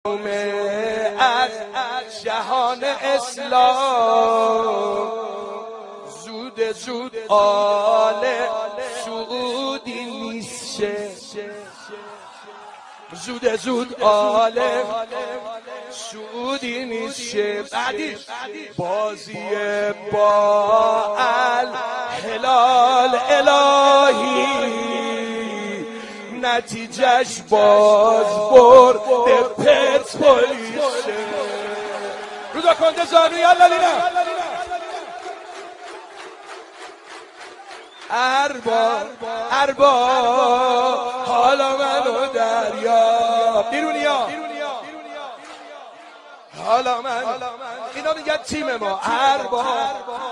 از جهان اسلام زود آل سعودی میشه، زود آل سعودی میشه. بعدی بازی با الهلال الهی نتیجهش باز برد پرسپولیسه. رودا کنده زانو یالا لینا اربا حالا منو دریا بیرونیا حالا من اینا میگن تیم ما اربا